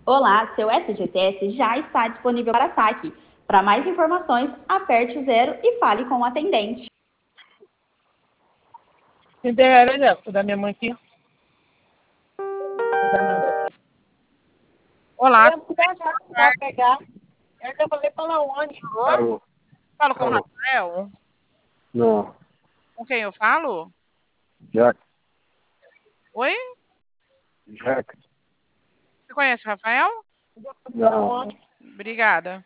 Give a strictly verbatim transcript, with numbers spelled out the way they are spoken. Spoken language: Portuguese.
Olá, seu S G T S já está disponível para saque. Para mais informações, aperte o zero e fale com o atendente. Vou dar minha mãe aqui. Olá. Eu vou pegar. Eu já falei para onde? Alô? Falo com o Alô? Rafael? Não. Com quem eu falo? Jack. Oi? Jack. Você conhece o Rafael? Não. Obrigada.